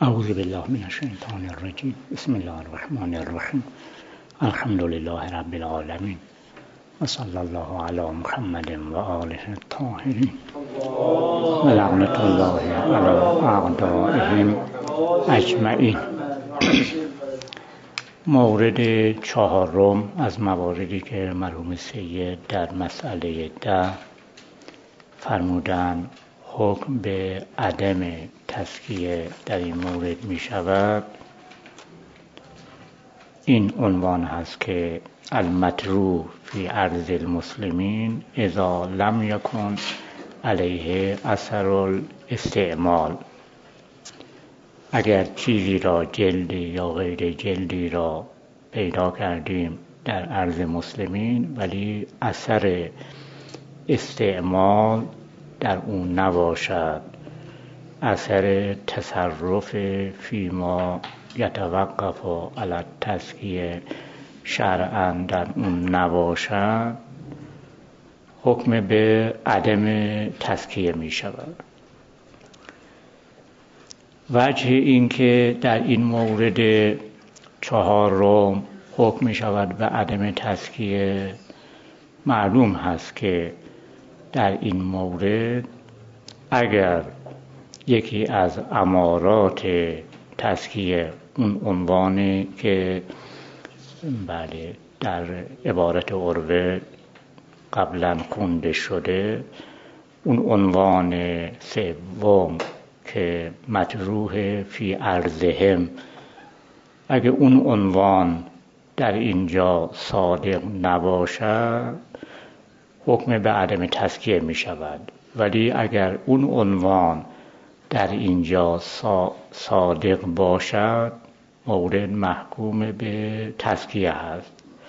اعوذ بالله من الشیطان الرجیم. بسم الله الرحمن الرحیم. الحمد لله رب العالمین و صلی الله علی محمد و آله الطاهرین و لعنت الله علی اعدائهم اجمعین. مورد چهارم از مواردی که مرحوم سید در مسئله 10 فرمودند حکم به عدم تزکیه در این مورد می شود، این عنوان هست که المطروح فی ارض المسلمین اذا لم یکن علیه اثر الاستعمال. اگر چیزی را جلدی یا غیر جلدی را پیدا کردیم در ارض مسلمین ولی اثر استعمال در اون نباشد، اثر تصرف فیما یتوقف علی التزکیه شرعاً در اون نباشد، حکم به عدم تزکیه می شود. وجه این که در این مورد چهارم حکم می شود به عدم تزکیه معلوم هست که در این مورد اگر یکی از امارات تزکیه، اون عنوانی که بله در عبارت عروه قبلا خونده شده، اون عنوان سوم که مطروح فی ارضهم، اگه اون عنوان در اینجا صادق نباشد حکم به عدم تزکیه می شود. ولی اگر اون عنوان در اینجا صادق باشد مورد محکوم به تزکیه هست.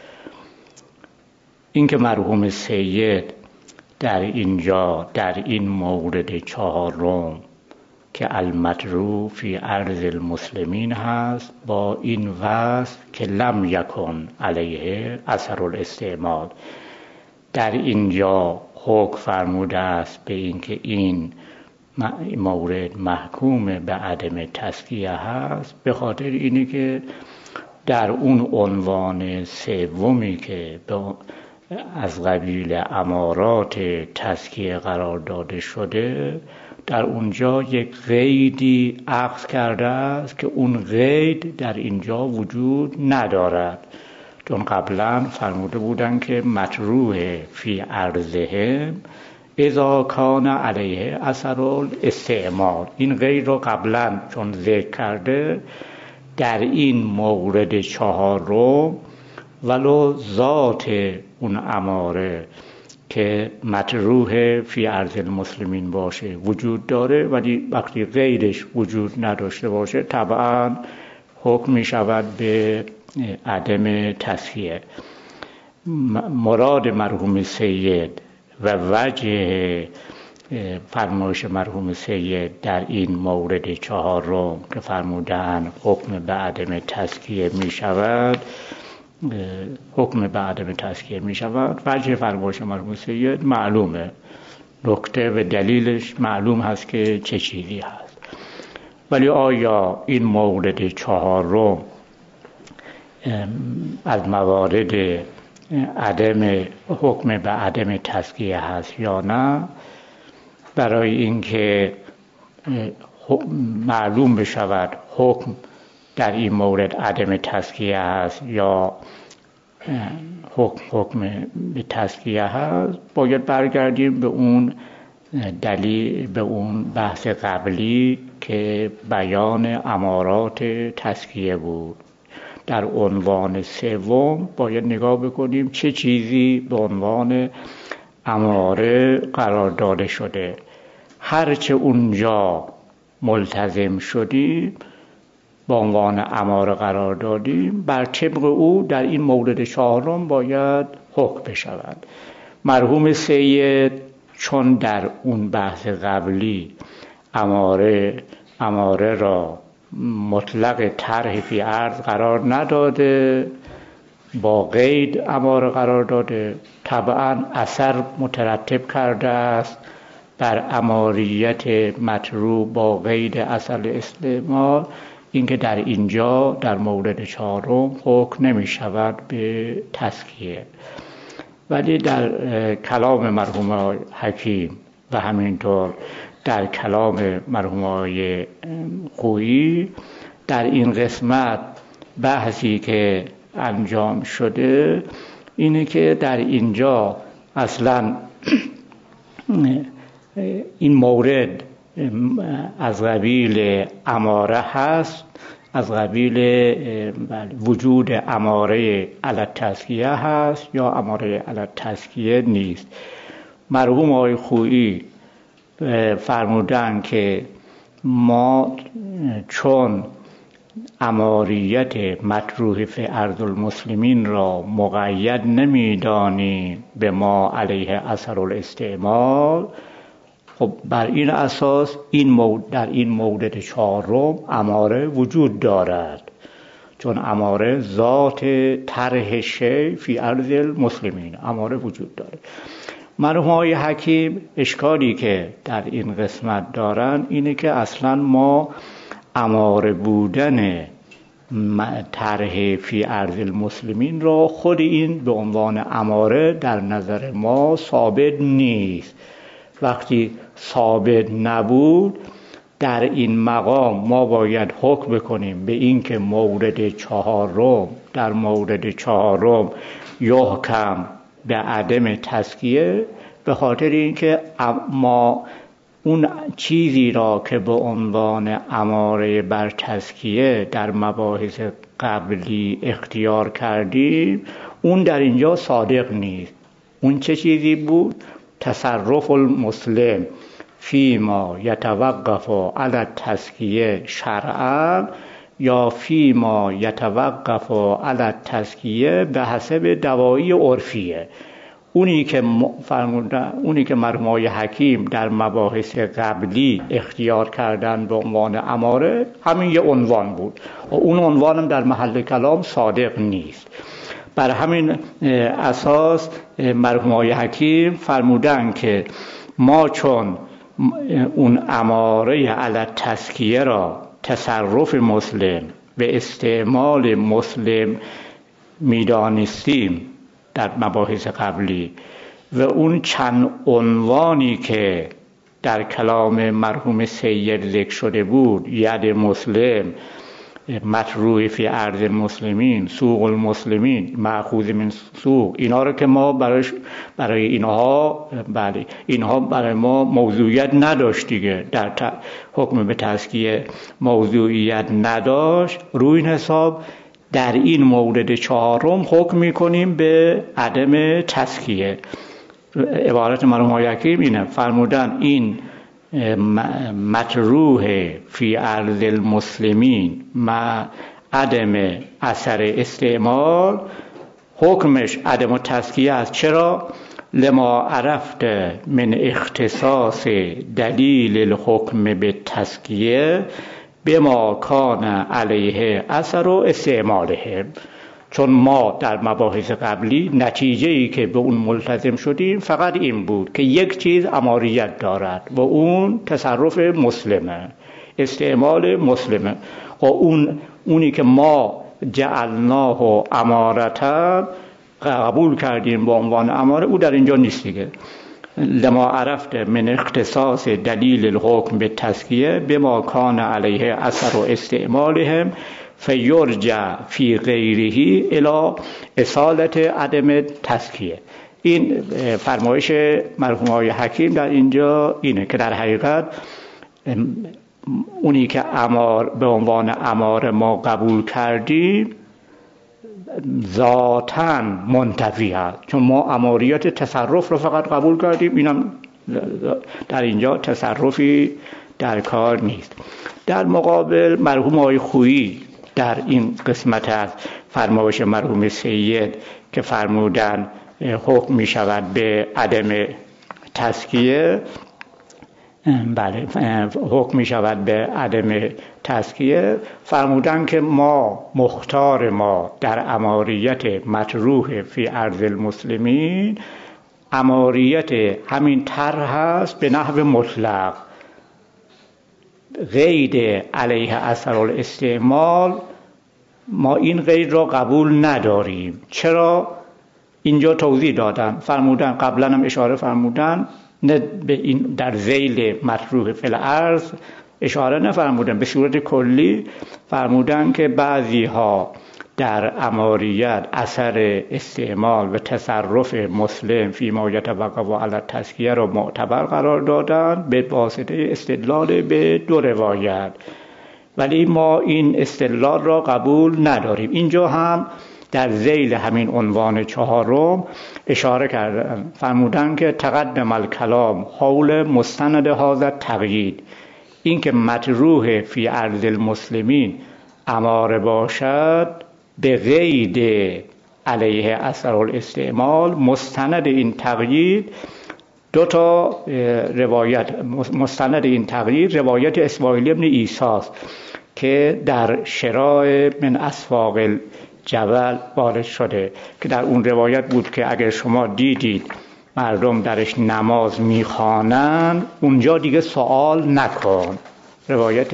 این که مرحوم سید در اینجا در این مورد چهارم که المطروح فی ارض المسلمین هست با این وصف که لم یکن علیه اثر الاستعمال، در اینجا حکم فرموده است به این که این مورد محکوم به عدم تزکیه هست، به خاطر اینه که در اون عنوان سومی که از قبیل امارات تزکیه قرار داده شده در اونجا یک قیدی اخذ کرده است که اون قید در اینجا وجود ندارد، چون قبلا فرموده بودن که مطروح فی ارضهم اذا کان علیه اثر الاستعمال. این قید رو قبلا چون ذکر کرده در این مورد چهارم ولو ذات اون اماره که مطروح فی ارض المسلمین باشه وجود داره، ولی وقتی غیرش وجود نداشته باشه طبعا حکم می شود به عدم تزکیه. مراد مرحوم سید و وجه فرمایش مرحوم سید در این مورد چهارم که فرمودن حکم به عدم تزکیه می شود، حکم به عدم تزکیه می شود، وجه فرمایش مرحوم سید معلومه، نکته و دلیلش معلوم هست که چه چیزی هست. ولی آیا این مورد چهارم از موارد عدم حکم به عدم تزکیه هست یا نه؟ برای اینکه معلوم بشود حکم در این مورد عدم تزکیه هست یا حکم به تزکیه هست، باید برگردیم به اون دلیل، به اون بحث قبلی که بیان امارات تزکیه بود. در عنوان سوم باید نگاه بکنیم چه چیزی به عنوان اماره قرار داده شده. هرچه اونجا ملتزم شدیم به عنوان اماره قرار دادیم، بر طبق او در این مورد چهارم باید حکم بشود. مرحوم سید چون در اون بحث قبلی اماره را مطلق طرح فی ارض قرار نداده، با قید اماره قرار داده، طبعا اثر مترتب کرده است بر اماریت مطروح با قید اصل استعمال، اینکه در اینجا در مورد چهارم حکم نمی شود به تزکیه. ولی در کلام مرحوم حکیم و همینطور در کلام مرحوم خویی در این قسمت بحثی که انجام شده اینه که در اینجا اصلا این مورد از قبیل اماره هست، از قبیل وجود اماره علی التزکیه هست یا اماره علی التزکیه نیست. مرحوم آقای خویی فرمودن که ما چون اماریت مطروح فی ارض المسلمین را مقید نمی‌دانیم به ما علیه اثر الاستعمال، خب بر این اساس در این مورد چهارم اماره وجود دارد، چون اماره ذات طرح شیء فی ارض المسلمین، اماره وجود دارد. مرحوم آقای حکیم اشکالی که در این قسمت دارن اینه که اصلا ما اماره بودن طرح فی ارض المسلمین را خود این به عنوان اماره در نظر ما ثابت نیست. وقتی ثابت نبود در این مقام ما باید حکم بکنیم به این که در مورد چهارم یحکم به عدم تزکیه، به خاطر اینکه ما اون چیزی را که به عنوان اماره بر تزکیه در مباحث قبلی اختیار کردیم اون در اینجا صادق نیست. اون چه چیزی بود؟ تصرف المسلم فیما یتوقف علی التزکیه شرعا یا فیما یتوقف علی التزکیه به حسب دواعی عرفیه. اونی که مرحوم آقای حکیم در مباحث قبلی اختیار کردن به عنوان اماره همین یه عنوان بود و اون عنوانم در محل کلام صادق نیست. بر همین اساس مرحوم آقای حکیم فرمودن که ما چون اون اماره علی التزکیه را تصرف مسلم به استعمال مسلم میدانستیم در مباحث قبلی و اون چند عنوانی که در کلام مرحوم سید ذکر شده بود، ید مسلم، مطروح فی ارض المسلمین، سوق المسلمین، مأخوذ من سوق، اینا رو که ما برای اینها برای ما موضوعیت نداشت دیگه، در حکم به تزکیه موضوعیت نداشت. روی این حساب در این مورد چهارم حکم میکنیم به عدم تزکیه. عبارت مرحوم آقای حکیم اینه، فرمودن این مطروح فی ارض المسلمین مع عدم اثر استعمال حکمش عدم تزکیه است. چرا؟ لما عرفت من اختصاص دلیل الحکم به تزکیه بما کان علیه اثر و استعماله. چون ما در مباحث قبلی نتیجه‌ای که به اون ملتزم شدیم فقط این بود که یک چیز اماریت دارد و اون تصرف مسلمه، استعمال مسلمه. و اونی که ما جعلناه امارتا قبول کردیم به عنوان اماره، او در اینجا نیست دیگه. لما عرفت من اختصاص دلیل الحکم به تزکیه بما کان علیه اثر و استعمالهم فیرجع فی غیره الی اصالت عدم تزکیه. این فرمایش مرحوم آقای حکیم در اینجا اینه که در حقیقت اونی که به عنوان اماره ما قبول کردیم ذاتاً منتفی هست، چون ما اماریت تصرف رو فقط قبول کردیم، اینم در اینجا تصرفی در کار نیست. در مقابل مرحوم آقای خویی در این قسمت از فرمایش مرحوم سید که فرمودن حکم می شود به عدم تزکیه، بله حکم می شود به عدم تزکیه، فرمودن که مختار ما در اماریت مطروح فی ارض المسلمین اماریت همین طرح هست به نحو مطلق. قید علیه اثر الاستعمال ما این قید را قبول نداریم. چرا؟ اینجا توضیح دادن، فرمودن، قبلا هم اشاره فرمودن، نه به این در ذیل مطروح فی الارض اشاره نفرمودن، به صورت کلی فرمودن که بعضی ها در اماریت اثر استعمال و تصرف مسلم فی ما یتوقف علی التزکیه را معتبر قرار دادن به واسطه استدلال به دو روایت، ولی ما این استدلال را قبول نداریم. اینجا هم در ذیل همین عنوان چهارم اشاره کردن، فرمودن که تقدم الکلام حول مستند هذا تقیید، این که مطروح فی ارض المسلمین اماره باشد به قید علیه اثر الاستعمال، مستند این تقیید دو تا روایت، مستند این تقیید روایت اسماعیل ابن عیسی است که در شراع من اسواق الجبل وارد شده، که در اون روایت بود که اگر شما دیدید مردم درش نماز میخوانن اونجا دیگه سوال نکن. روایت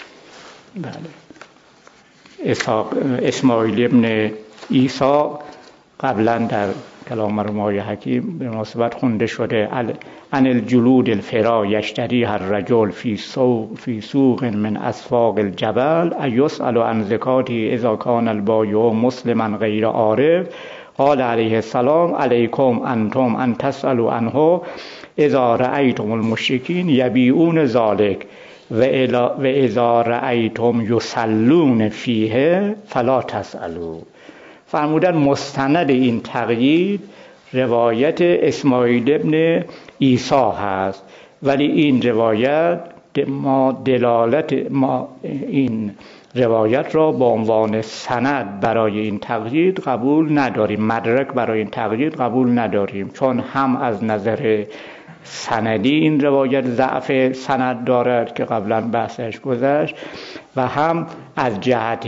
اسماعیل ابن عیسی قبلا در کلام مرحوم حکیم به مناسبت خونده شده، ان الجلود الفرا یشتریها الرجل فی سوق من اسواق الجبل ایسأل عن زکاته اذا کان البایع مسلما غیر عارف، قال علیه السلام علیکم انتم ان تسألوا عنه اذا رأیتم المشرکین یبیعون ذلک و اذا رأیتم یصلون فیه فلا تسألوا. فرمودن مستند این تقیید روایت اسماعیل ابن عیسی هست، ولی این روایت ما این روایت را به عنوان سند برای این تقیید قبول نداریم، مدرک برای این تقیید قبول نداریم، چون هم از نظر سندی این روایت ضعف سند دارد که قبلا بحثش گذشت و هم از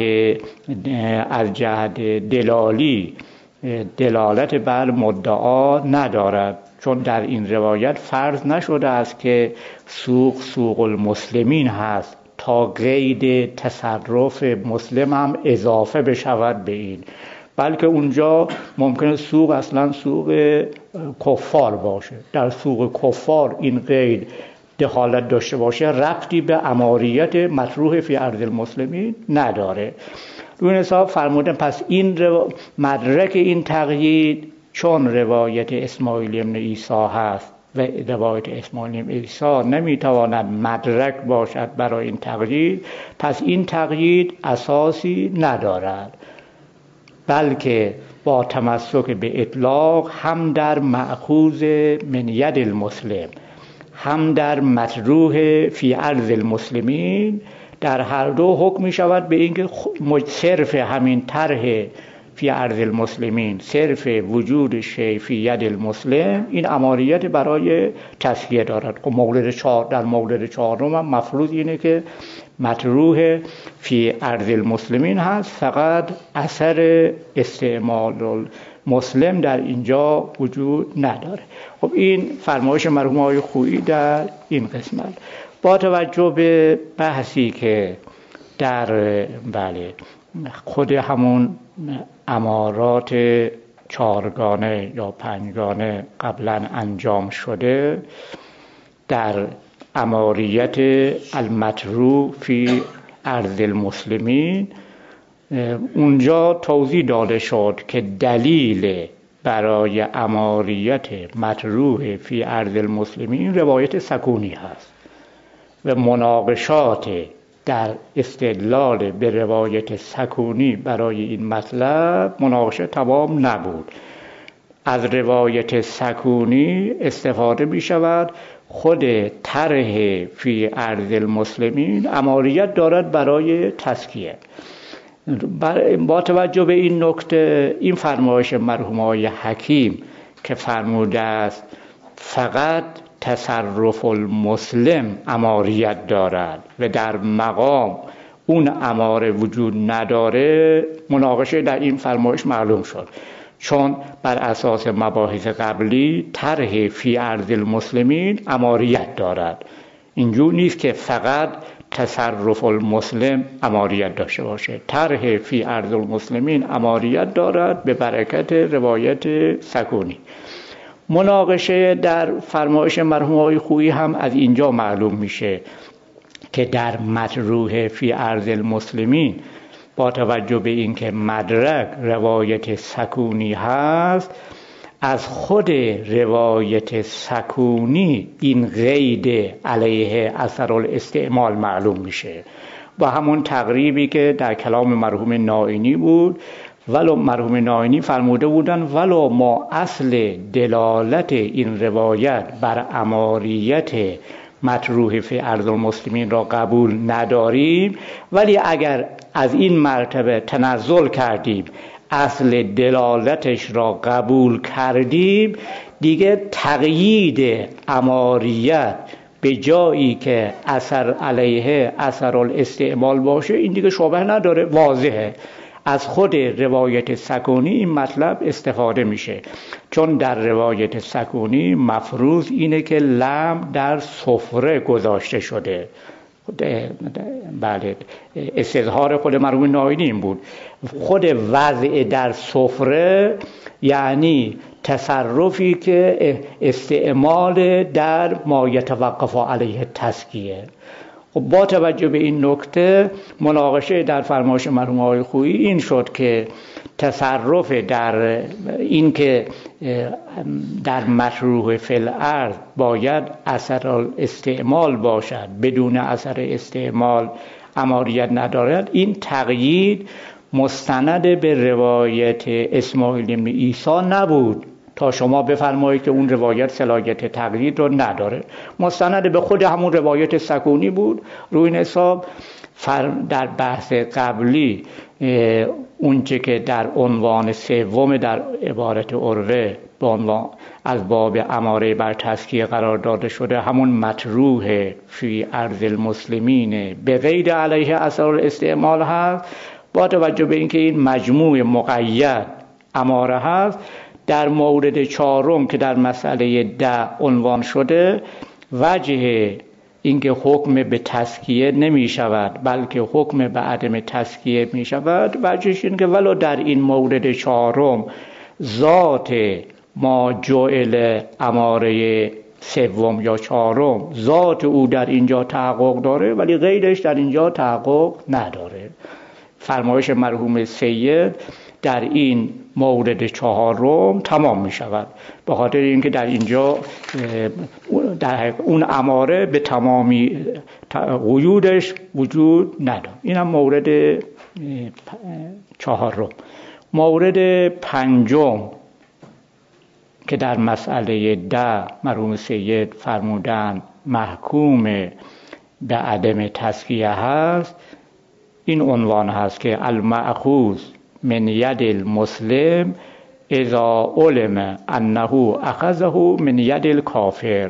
جهت دلالی دلالت بر مدعا ندارد، چون در این روایت فرض نشده است که سوق المسلمین هست تا قید تصرف مسلم هم اضافه بشود به این، بلکه اونجا ممکنه سوق اصلا سوق کفار باشه، در سوق کفار این قید دخالت داشته باشه ربطی به اماریت مطروح فی ارض المسلمین نداره. روی حساب فرمودن پس این مدرک این تقیید چون روایت اسماعیل ابن عیسی هست و روایت اسماعیل ابن عیسی نمیتواند مدرک باشد برای این تقیید، پس این تقیید اساسی ندارد، بلکه با تمسک به اطلاق هم در مأخوذ من ید المسلم هم در مطروح فی ارض المسلمین در هر دو حکم می شود به اینکه صرف همین طرح فی ارض المسلمین، صرف وجود شیء فی ید المسلم این اماریت برای تزکیه دارد. در مورد چهارم هم مفروض اینه که مطروح فی ارض المسلمین هست، فقط اثر استعمال مسلم در اینجا وجود نداره. خب این فرمایش مرحوم آقای خویی در این قسمت. با توجه به بحثی که در خود همون امارات چهارگانه یا پنجگانه قبلا انجام شده، در اماریت المطروح فی ارض المسلمین اونجا توضیح داده شد که دلیل برای اماریت مطروح فی ارض المسلمین روایت سکونی هست و مناقشات در استدلال به روایت سکونی برای این مطلب مناقشه تمام نبود. از روایت سکونی استفاده می شود خود طرح فی ارض المسلمین اماریت دارد برای تزکیه. با توجه به این نکته این فرمایش مرحوم آقای حکیم که فرموده است فقط تصرف المسلم اماریت دارد و در مقام اون اماره وجود نداره، مناقشه در این فرمایش معلوم شد، چون بر اساس مباحث قبلی طرح فی ارض المسلمین اماریت دارد. اینجور نیست که فقط تصرف المسلم اماریت داشته باشه. طرح فی ارض المسلمین اماریت دارد به برکت روایت سکونی. مناقشه در فرمایش مرحوم آقای خویی هم از اینجا معلوم میشه که در مطروح فی ارض المسلمین با توجه به اینکه مدرک روایت سکونی هست، از خود روایت سکونی این قید علیه اثر الاستعمال معلوم میشه. با همون تقریبی که در کلام مرحوم نائینی بود، ولو مرحوم نائینی فرموده بودن ولو ما اصل دلالت این روایت بر اماریت مطروح فی ارض المسلمین را قبول نداریم، ولی اگر از این مرتبه تنزل کردیم، اصل دلالتش را قبول کردیم، دیگه تقیید اماریت به جایی که اثر علیه اثر الاستعمال باشه این دیگه شبهه نداره، واضحه. از خود روایت سکونی این مطلب استفاده میشه، چون در روایت سکونی مفروض اینه که لم در سفره گذاشته شده. بله، استظهار خود مرحوم نائینی این بود. خود وضع در سفره یعنی تصرفی که استعمال در ما یتوقف علیه تزکیه. با توجه به این نکته مناقشه در فرمایش مرحوم آقای خویی این شد که تصرف در این که در مطروح فی الارض باید اثر استعمال باشد، بدون اثر استعمال اماریت ندارد، این تقیید مستند به روایت اسماعیل بن عیسی نبود تا شما بفرمایید که اون روایت صلاحیت تقیید رو نداره. مستند به خود همون روایت سکونی بود. روی این حساب در بحث قبلی اونچه که در عنوان سوم در عبارت عروه به عنوان از باب اماره بر تزکیه قرار داده شده، همون مطروح فی ارض المسلمین به غیر علیه اثر الاستعمال هست. با توجه به اینکه این مجموع مقید اماره هست، در مورد چهارم که در مسئله 10 عنوان شده، وجه اینکه حکم به تزکیه نمی شود بلکه حکم به عدم تزکیه می شود، وجهش این که ولو در این مورد چهارم ذات ما جعل اماره سوم یا چهارم ذات او در اینجا تحقق داره، ولی غیرش در اینجا تحقق نداره. فرمایش مرحوم سید در این مورد چهارم تمام می شود، به خاطر اینکه در اینجا در اون اماره به تمامی قیودش وجود نداره. این هم مورد چهارم. مورد پنجم که در مسئله 10 مرحوم سید فرمودن محکوم به عدم تزکیه هست، این عنوان هست که المأخوذ من ید المسلم اذا علم انه اخذه من ید الکافر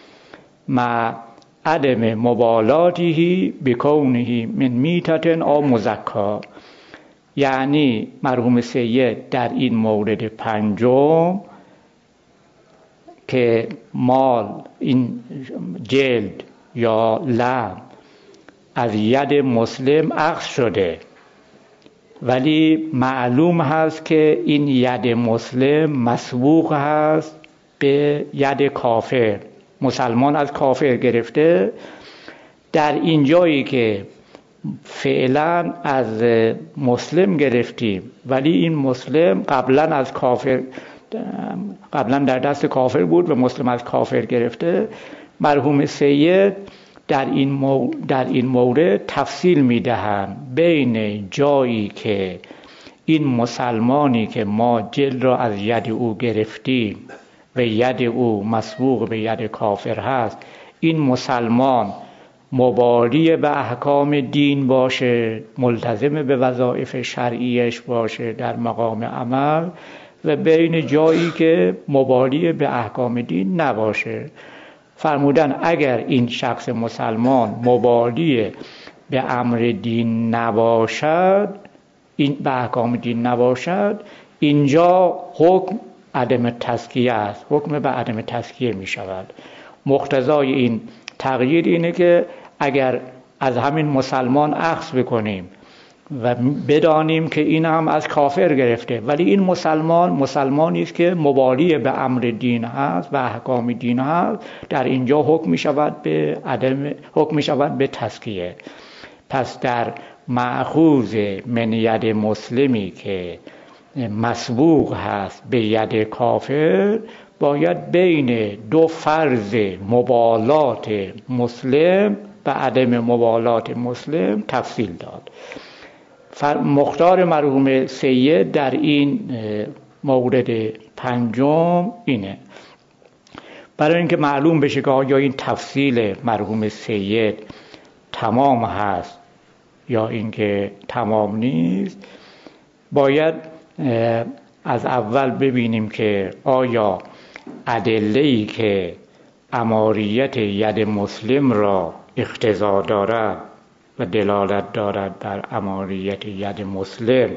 مع عدم مبالاته بکونه من میتة او مزکا. یعنی مرحوم سید در این مورد پنجم که مال این جلد یا لم از ید مسلم اخذ شده، ولی معلوم هست که این ید مسلم مسبوق هست به ید کافر، مسلمان از کافر گرفته. در این جایی که فعلا از مسلم گرفتیم ولی این مسلم قبلا در دست کافر بود و مسلم از کافر گرفته، مرحوم سید در این مورد تفصیل میدهند بین جایی که این مسلمانی که ما جلد را از ید او گرفتیم و ید او مسبوق به ید کافر هست، این مسلمان مبالی به احکام دین باشه، ملتزم به وظایف شرعیش باشه در مقام عمل، و بین جایی که مبالی به احکام دین نباشه. فرمودن اگر این شخص مسلمان مبالی به امر دین نباشد، این به احکام دین نباشد، اینجا حکم عدم تزکیه است، حکم به عدم تزکیه می شود. مقتضای این تغییر اینه که اگر از همین مسلمان اخذ بکنیم و بدانیم که این هم از کافر گرفته، ولی این مسلمانی است که مبالی به امر دین هست و احکام دین هست، در اینجا حکم می شود به تزکیه. پس در مأخوذ من ید مسلمی که مسبوق هست به ید کافر، باید بین دو فرض مبالات مسلم و عدم مبالات مسلم تفصیل داد. مختار مرحوم سید در این مورد پنجم اینه، برای اینکه معلوم بشه که آیا این تفصیل مرحوم سید تمام هست یا اینکه تمام نیست، باید از اول ببینیم که آیا ادله‌ای که اماریت ید مسلم را اقتضا دارد و دلالت دارد بر اماریت ید مسلم،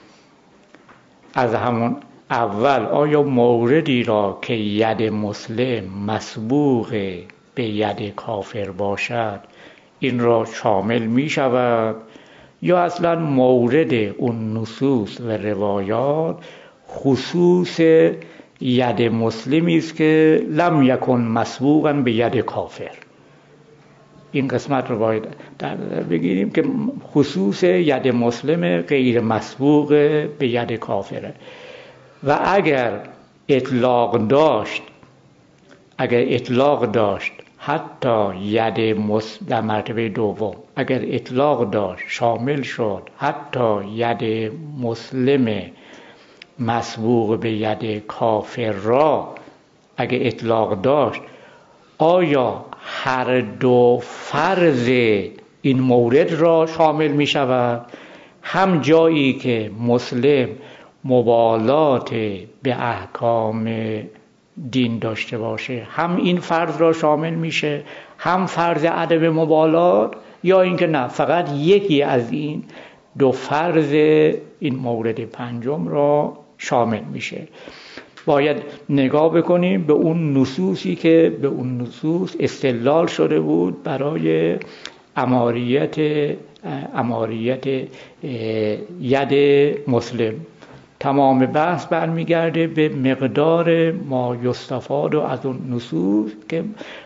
از همون اول آیا موردی را که ید مسلم مسبوق به ید کافر باشد این را شامل می شود، یا اصلا مورد اون نصوص و روایات خصوص ید مسلمی است که لم یکن مسبوقا به ید کافر. این قسمت رو باید بگیریم که خصوص ید مسلم غیر مسبوق به ید کافره. و اگر اطلاق داشت حتی ید در مرتبه دوم، اگر اطلاق داشت شامل شد حتی ید مسلم مسبوق به ید کافر را، اگر اطلاق داشت، آیا هر دو فرض این مورد را شامل می شود؟ هم جایی که مسلم مبالات به احکام دین داشته باشه هم این فرض را شامل میشه، هم فرض عدم مبالات، یا اینکه نه فقط یکی از این دو فرض این مورد پنجم را شامل میشه. باید نگاه بکنیم به اون نصوصی که به اون نصوص استدلال شده بود برای اماریت ید مسلم. تمام بحث برمیگرده به مقدار ما یستفاد از اون نصوص که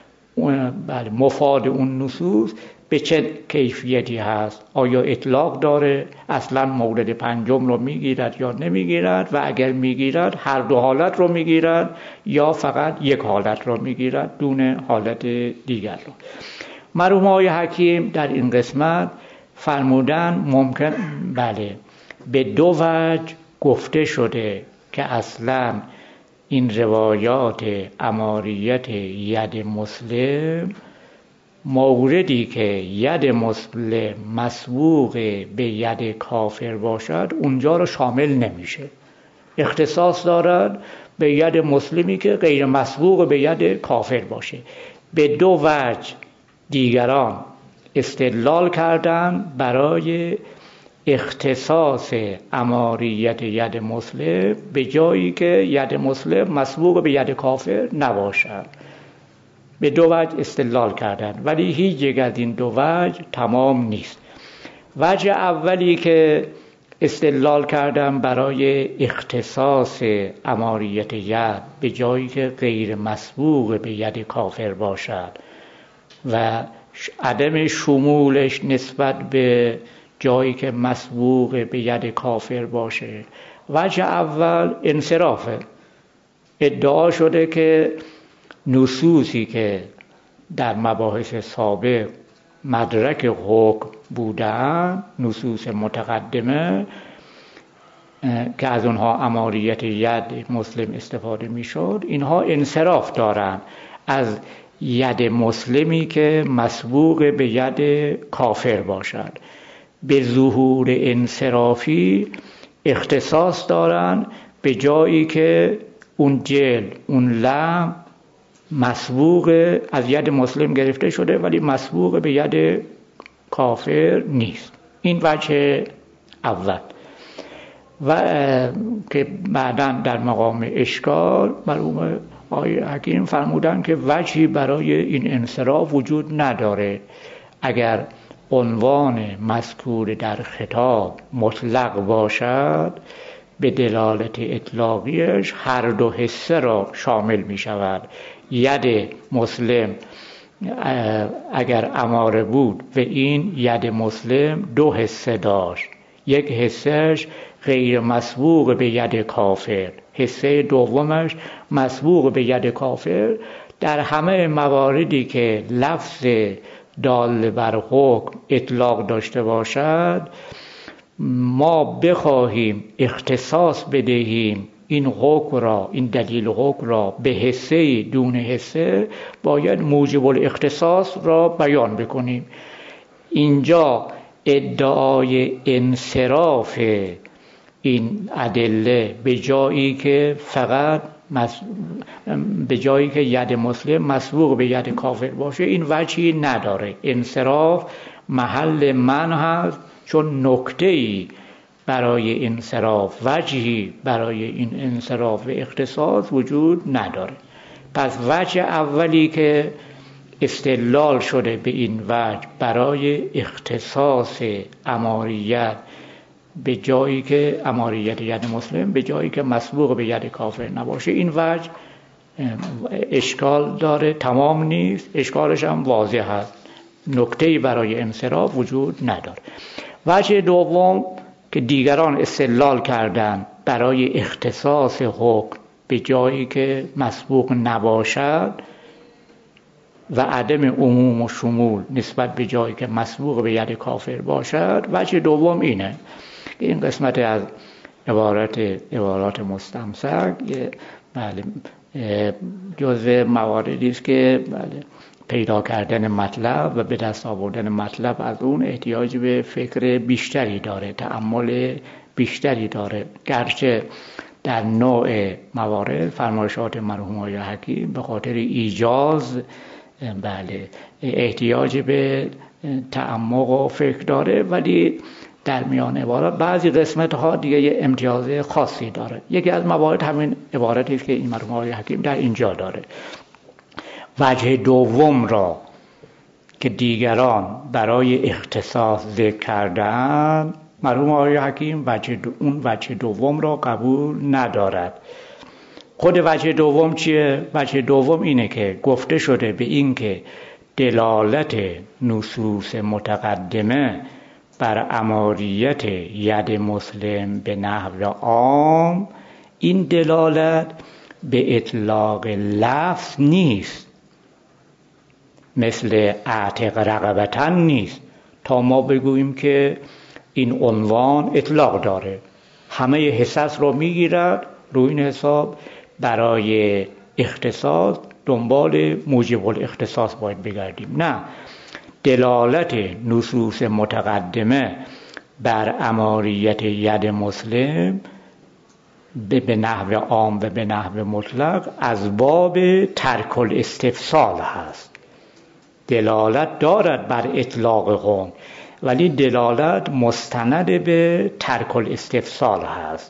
مفاد اون نصوص به چه کیفیتی هست، آیا اطلاق داره، اصلا مورد پنجم رو میگیرد یا نمیگیرد، و اگر میگیرد هر دو حالت رو میگیرد یا فقط یک حالت رو میگیرد دون حالت دیگر رو. مرحوم آقای حکیم در این قسمت فرمودن ممکن به دو وجه گفته شده که اصلا این روایات اماریت ید مسلم، موردی که ید مسلم مسبوق به ید کافر باشد اونجا رو شامل نمیشه، اختصاص دارد به ید مسلمی که غیر مسبوق به ید کافر باشه. به دو وجه دیگران استدلال کردن برای اختصاص اماریت ید مسلم به جایی که ید مسلم مسبوق به ید کافر نباشد. به دو وجه استدلال کردن، ولی هیچ یک از این دو وجه تمام نیست. وجه اولی که استدلال کردن برای اختصاص اماریت ید به جایی که غیر مسبوق به ید کافر باشد و عدم شمولش نسبت به جایی که مسبوق به ید کافر باشه، وجه اول انصرافه. ادعا شده که نصوصی که در مباحث سابق مدرک حکم بودن، نصوص متقدمه که از اونها اماریت ید مسلم استفاده میشد، اینها انصراف دارن از ید مسلمی که مسبوق به ید کافر باشد. به ظهور انصرافی اختصاص دارن به جایی که اون جلد، اون لم مسبوق از ید مسلم گرفته شده ولی مسبوق به ید کافر نیست. این وجه اول. و که بعداً در مقام اشکال مرحوم آقای حکیم فرمودن که وجهی برای این انصراف وجود نداره. اگر عنوان مذکور در خطاب مطلق باشد به دلالت اطلاقیش هر دو حصه را شامل می شود. ید مسلم اگر اماره بود و این ید مسلم دو حصه داشت، یک حصهش غیر مسبوق به ید کافر، حصه دومش مسبوق به ید کافر. در همه مواردی که لفظ دال بر حکم اطلاق داشته باشد، ما بخواهیم اختصاص بدهیم این حکم را، این دلیل حکم را به حصه دون حصه، باید موجب الاختصاص را بیان بکنیم. اینجا ادعای انصراف این ادله به جایی که فقط به جایی که ید مسلم مسبوق به ید کافر باشه این وجهی نداره. انصراف محل من هست، چون نکته‌ای برای انصراف، وجهی برای این انصراف و اختصاص وجود نداره. پس وجه اولی که استدلال شده به این وجه برای اختصاص اماریت به جایی که اماریت ید مسلم به جایی که مسبوق به ید کافر نباشه، این وجه اشکال داره، تمام نیست، اشکالش هم واضح هست، نکته‌ای برای انصراف وجود نداره. وجه دوم که دیگران استدلال کردن برای اختصاص حکم به جایی که مسبوق نباشد و عدم عموم و شمول نسبت به جایی که مسبوق به ید کافر باشد، وجه دوم اینه. این قسمت از عبارات مستمسک جزء مواردی است که پیدا کردن مطلب و به دست آوردن مطلب از اون احتیاج به فکر بیشتری داره، تأمل بیشتری داره. گرچه در نوع موارد فرمایشات مرحوم آقای حکیم به خاطر ایجاز احتیاج به تعمق و فکر داره، ولی در میان عبارات بعضی قسمت ها دیگه یه امتیاز خاصی داره. یکی از موارد همین عبارتی است که این مرحوم آقای حکیم در اینجا داره. وجه دوم را که دیگران برای اختصاص ذکر کردن، مرحوم آقای حکیم اون وجه دوم را قبول ندارد. خود وجه دوم چیه؟ وجه دوم اینه که گفته شده به این که دلالت نصوص متقدمه بر اماریت ید مسلم به نحو عام، این دلالت به اطلاق لفظ نیست، مثل اعتق رقبتن نیست تا ما بگوییم که این عنوان اطلاق داره، همه حصص رو میگیرد، روی این حساب برای اختصاص دنبال موجب الاختصاص باید بگردیم. نه، دلالت نصوص متقدمه بر اماریت ید مسلم به نحو عام و به نحو مطلق از باب ترک الاستفصال هست. دلالت دارد بر اطلاق قوم، ولی دلالت مستند به ترک الاستفصال هست.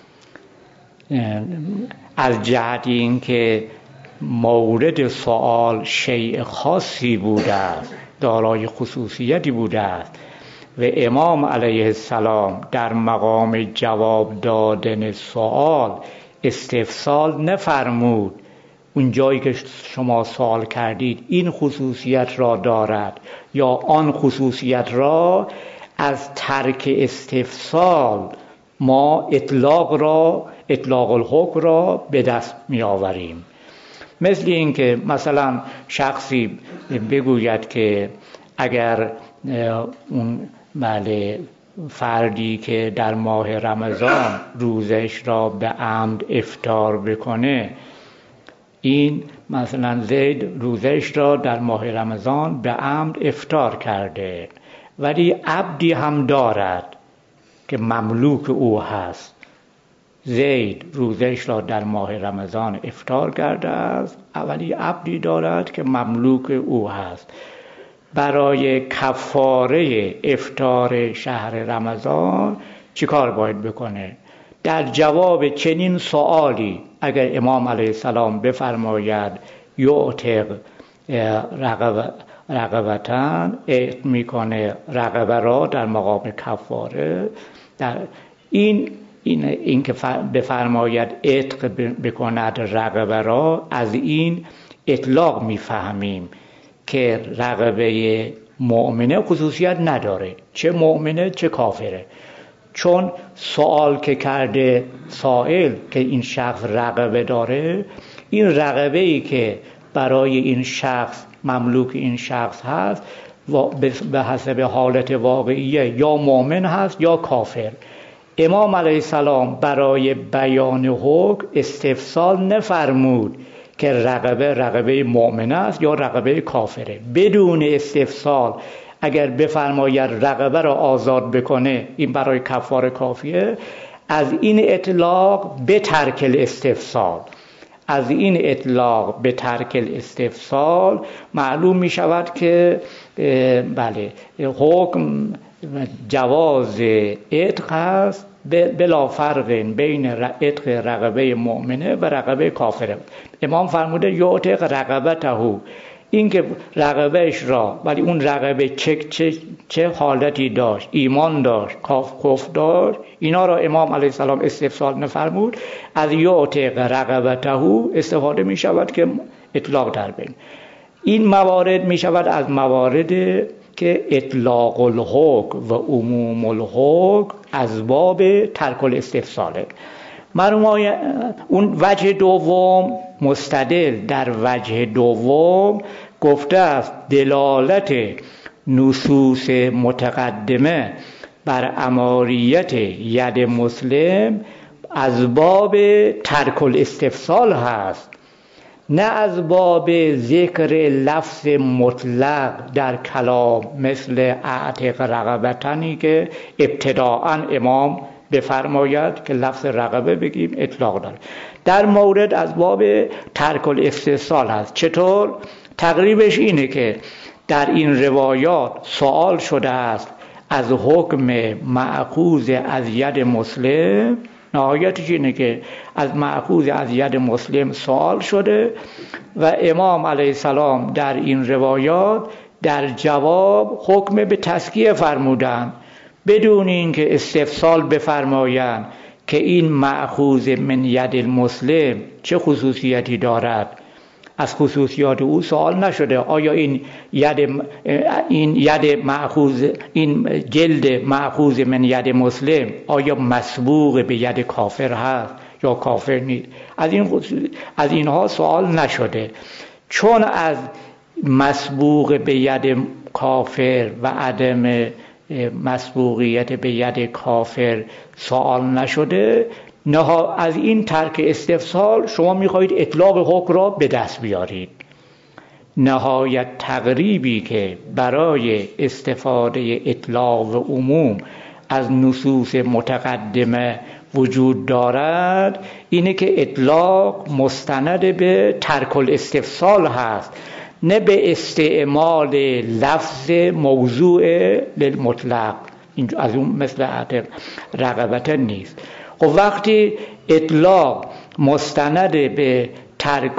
از جهت این که مورد سوال شیء خاصی بوده است، دارای خصوصیتی بوده است و امام علیه السلام در مقام جواب دادن سوال استفصال نفرمود. اون جایی که شما سوال کردید این خصوصیت را دارد یا آن خصوصیت را، از ترک استفصال ما اطلاق الحکم را به دست می آوریم. مثل این که مثلا شخصی بگوید که اگر اون فردی که در ماه رمضان روزش را به عمد افطار بکنه، این مثلا زید روزش را در ماه رمضان به عمد افطار کرده، ولی عبدی هم دارد که مملوک او هست. زید روزش را در ماه رمضان افطار کرده است، ولی عبدی دارد که مملوک او هست. برای کفاره افطار شهر رمضان چی کار باید بکنه؟ در جواب چنین سؤالی اگر امام علیه السلام بفرماید یعتق رقبتن، اعتق میکنه رقبه را در مقام کفاره، در این که بفرماید اعتق بکند رقبه را، از این اطلاق میفهمیم که رقبه مؤمنه خصوصیت نداره، چه مؤمنه چه کافره، چون سوال که کرده سائل که این شخص رقبه داره، این رقبه‌ای که برای این شخص مملوک این شخص هست به حسب حالت واقعیه یا مؤمن هست یا کافر. امام علیه السلام برای بیان حکم استفسال نفرمود که رقبه مؤمن است یا رقبه کافره. بدون استفسال اگر بفرماید رقبه را آزاد بکنه، این برای کفاره کافیه. از این اطلاق به ترک الاستفسال، از این اطلاق به ترک الاستفسال معلوم می شود که بله حکم جواز عتق هست بلا فرق بین عتق رقبه مؤمنه و رقبه کافره. امام فرموده یعتق رقبته، این که رقبهش را، ولی اون رقبه چه حالتی داشت، ایمان داشت، کفر داشت، اینا را امام علیه السلام استفسال نفرمود. از یعتق رقبته استفاده می شود که اطلاق در بین این موارد می شود از مواردی که اطلاق الحکم و عموم الحکم از باب ترک الاستفساله. اون وجه دوم مستدل در وجه دوم گفته است دلالت نصوص متقدمه بر اماریت ید مسلم از باب ترک الاستفسال هست، نه از باب ذکر لفظ مطلق در کلام مثل اعتق رقبتنی که ابتداءً امام بفرماید که لفظ رقبه بگیم اطلاق داره. در مورد از باب ترک الاستفسال هست. چطور؟ تقریبش اینه که در این روایات سوال شده است از حکم مأخوذ از ید مسلم، نهایتش اینه که از مأخوذ از ید مسلم سوال شده و امام علیه السلام در این روایات در جواب حکم به تزکیه فرمودند، بدون اینکه استفسال بفرمایند که این مأخوذ من ید المسلم چه خصوصیتی دارد. از خصوصیات او سوال نشده آیا این ید مأخوذ، این جلد مأخوذ من ید مسلم آیا مسبوق به ید کافر هست یا کافر نیست. از اینها سوال نشده. چون از مسبوق به ید کافر و عدم مسبوقیت به ید کافر سوال نشده، از این ترک استفسال شما میخواهید اطلاق حکم را به دست بیارید. نهایت تقریبی که برای استفاده اطلاق و عموم از نصوص متقدمه وجود دارد اینه که اطلاق مستند به ترک الاستفسال هست، نه به استعمال لفظ موضوع للمطلق. از اون مثل رقبت نیست. خب وقتی اطلاق مستند به ترک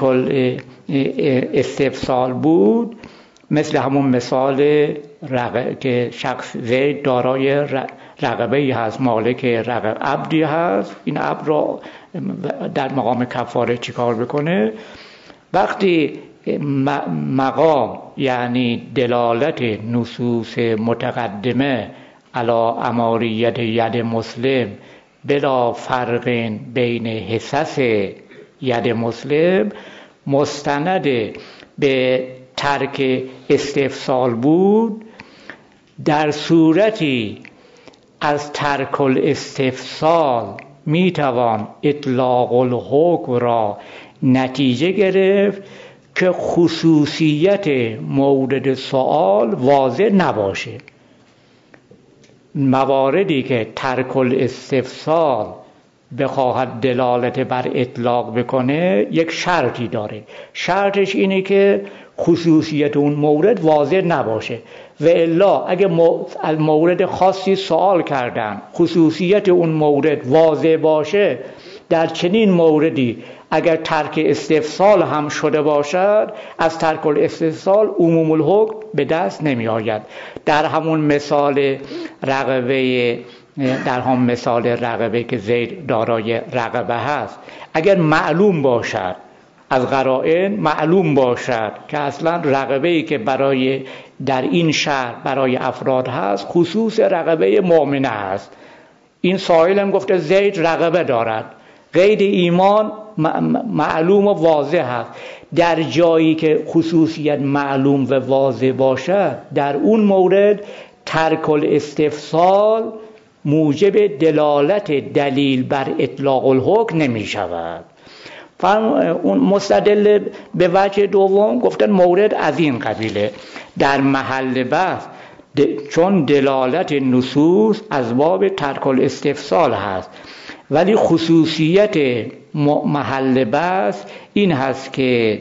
استفسال بود، مثل همون مثال که شخص زید دارای رقبه‌ای هست، مالک عبدی هست، این عبد را در مقام کفاره چیکار بکنه؟ وقتی مقام یعنی دلالت نصوص متقدمه علی اماریت ید مسلم بلا فرق بین حصص ید مسلم مستند به ترک استفسال بود، در صورتی از ترک الاستفسال میتوان اطلاق الحکم را نتیجه گرفت که خصوصیت مورد سوال واضح نباشه. مواردی که ترک الاستفسال بخواهد دلالت بر اطلاق بکنه یک شرطی داره. شرطش اینه که خصوصیت اون مورد واضح نباشه. و الا اگه از مورد خاصی سوال کردن خصوصیت اون مورد واضح باشه، در چنین موردی اگر ترک استفسال هم شده باشد، از ترک الاستفسال عموم الحکم به دست نمی آید. در همون مثال رغبه که زید دارای رغبه هست، اگر معلوم باشد از قرائن، معلوم باشد که اصلا رغبه‌ای که در این شهر برای افراد هست خصوص رغبه مؤمنه هست، این سائل هم گفته زید رغبه دارد، قید ایمان معلوم و واضح هست، در جایی که خصوصیت معلوم و واضح باشد، در اون مورد ترک الاستفسال موجب دلالت دلیل بر اطلاق الحکم نمی شود. اون مستدل به وجه دوم گفتن مورد از این قبیله در محل بحث، چون دلالت نصوص از باب ترک الاستفسال هست، ولی خصوصیت محل بحث این هست که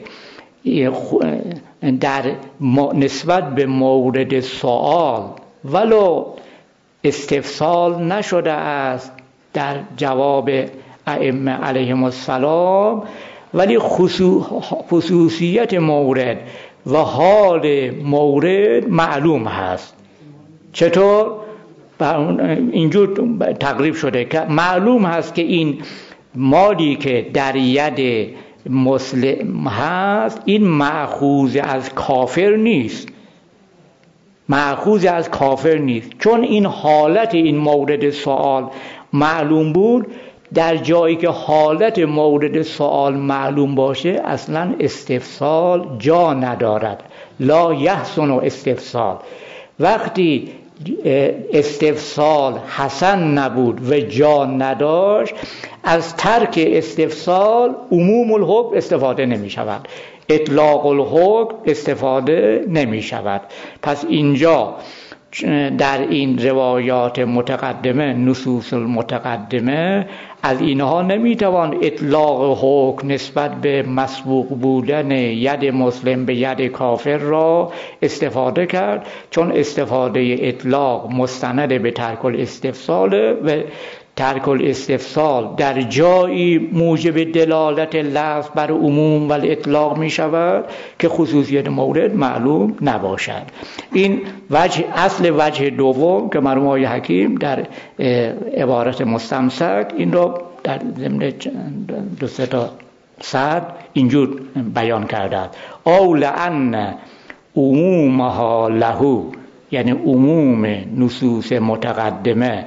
در نسبت به مورد سوال ولو استفسال نشده است در جواب ائمه علیهم السلام، ولی خصوصیت مورد و حال مورد معلوم هست. چطور؟ اینجور تقریب شده که معلوم هست که این مالی که در ید مسلم هست این مأخوذ از کافر نیست، چون این حالت این مورد سوال معلوم بود. در جایی که حالت مورد سوال معلوم باشه اصلا استفسال جا ندارد، لا یحسن استفسال. وقتی استفسال حسن نبود و جا نداشت، از ترک استفسال عموم الحکم استفاده نمی شود، اطلاق الحکم استفاده نمی شود. پس اینجا در این روایات متقدمه، نصوص المتقدمه، از اینها نمیتوان اطلاق حکم نسبت به مسبوق بودن ید مسلم به ید کافر را استفاده کرد، چون استفاده اطلاق مستند به ترک الاستفسال و ترک الاستفسال در جایی موجب دلالت لفظ بر عموم و اطلاق می شود که خصوصیت مورد معلوم نباشد. این اصل وجه دوم که مرحوم آقای حکیم در عبارت مستمسک این رو در ضمن 2-3 سطر اینجور بیان کرده: او لأن عمومها له، یعنی عموم نصوص متقدمه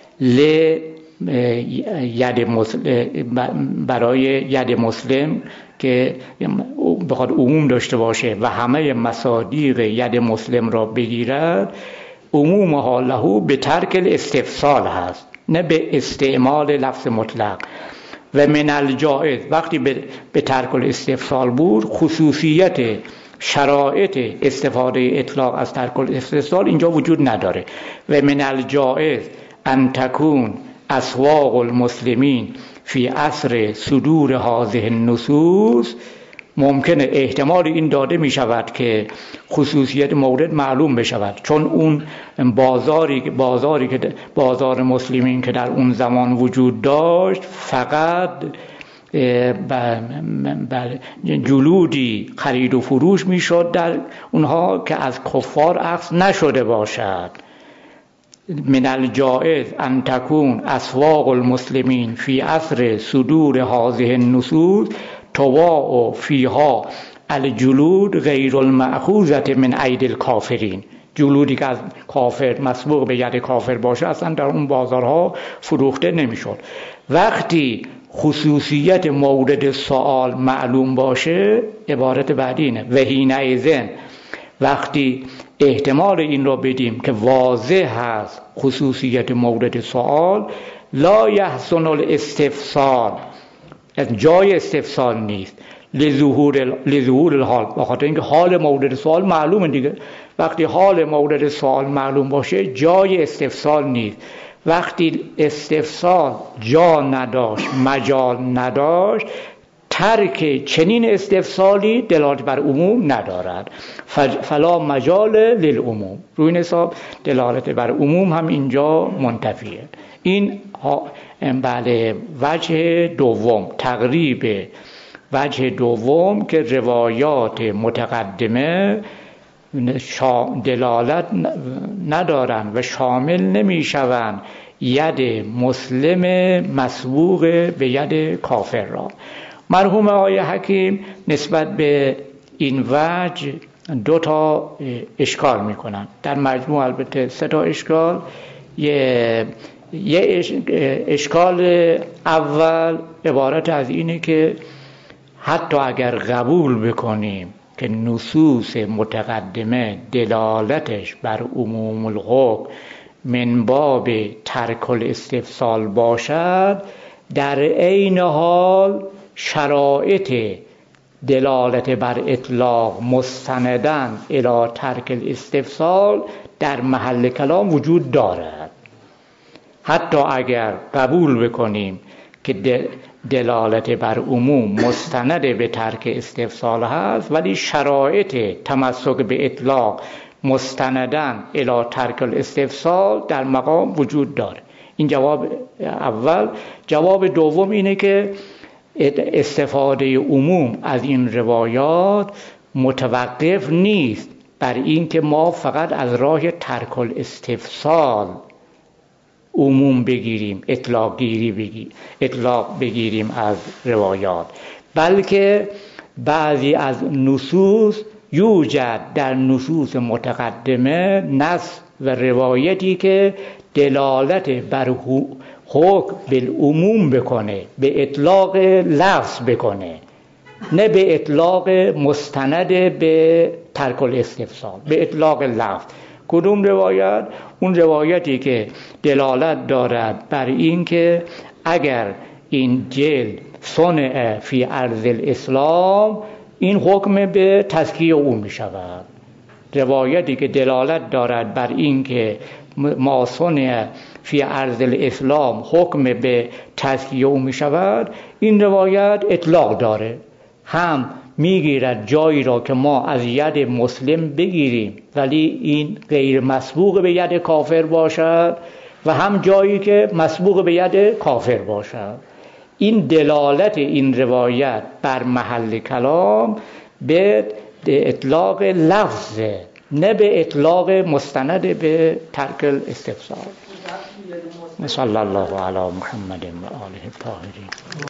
برای ید مسلم که بخواد عموم داشته باشه و همه مصادیق ید مسلم را بگیرد، عمومها له به ترک الاستفسال هست، نه به استعمال لفظ مطلق. و من الجائز، وقتی به ترک الاستفسال بود، خصوصیت شرایط استفاده اطلاق از ترک الاستفسال اینجا وجود نداره. و من الجائز ان تکون اسواق المسلمین فی عصر صدور هذه النصوص، ممکنه احتمال این داده می شود که خصوصیت مورد معلوم بشود، چون اون بازار مسلمین که در اون زمان وجود داشت فقط جلودی خرید و فروش می شد در اونها که از کفار اخذ نشده باشد. من الجائز ان تكون اسواق المسلمین فی عصر صدور هذه النصوص تباع فیها الجلود غیر المأخوذة من اید الکافرین. جلودی که از کافر مسبوق به ید کافر باشه اصلا در اون بازارها فروخته نمیشد. وقتی خصوصیت مورد سوال معلوم باشه، عبارت بعدی اینه: و حینئذ، وقتی احتمال این را بدیم که واضح هست خصوصیت مورد سوال، لا یحسن الاستفسال، جای استفسال نیست، لظهور الحال، بخاطر اینکه حال مورد سوال معلومه دیگه. وقتی حال مورد سوال معلوم باشه جای استفسال نیست. وقتی استفسال جا نداشت، مجال نداشت، ترک چنین استفسالی دلالت بر عموم ندارد. فلا مجال للعموم، روی این حساب دلالت بر عموم هم اینجا منتفیه. این بله وجه دوم، تقریب وجه دوم که روایات متقدمه دلالت ندارند و شامل نمیشوند ید مسلم مسبوق به ید کافر را. مرحوم آقای حکیم نسبت به این وجه 2 اشکال میکنن، در مجموع البته 3 اشکال. یه اشکال اول عبارت از اینه که حتی اگر قبول بکنیم که نصوص متقدمه دلالتش بر عموم الحکم من باب ترک الاستفسال باشد، در عین حال شرایط دلالت بر اطلاق مستندن الی ترک الاستفسال در محل کلام وجود دارد. حتی اگر قبول بکنیم که دلالت بر عموم مستند به ترک استفسال هست، ولی شرایط تمسک به اطلاق مستندن الی ترک الاستفسال در مقام وجود داره. این جواب اول. جواب دوم اینه که استفاده عموم از این روایات متوقف نیست بر این که ما فقط از راه ترک الاستفسال عموم بگیریم، اطلاق بگیریم از روایات، بلکه بعضی از نصوص یوجد در نصوص متقدمه نص و روایتی که دلالت بر حکم بالعموم بکنه، به اطلاق لفظ بکنه، نه به اطلاق مستند به ترک الاستفسال، به اطلاق لفظ. کدوم روایت؟ اون روایتی که دلالت دارد بر این که اگر این جلد صنع فی ارض الاسلام، این حکم به تزکیه او می شود. روایتی که دلالت دارد بر این که ما صنع فی ارض الاسلام حکم به تزکیه او می شود، این روایت اطلاق داره، هم میگیرد جایی را که ما از ید مسلم بگیریم ولی این غیر مسبوق به ید کافر باشد، و هم جایی که مسبوق به ید کافر باشد. این دلالت این روایت بر محل کلام به اطلاق لفظ، نه به اطلاق مستند به ترک الاستفسار. صلی الله علی محمد و آله الطاهرین.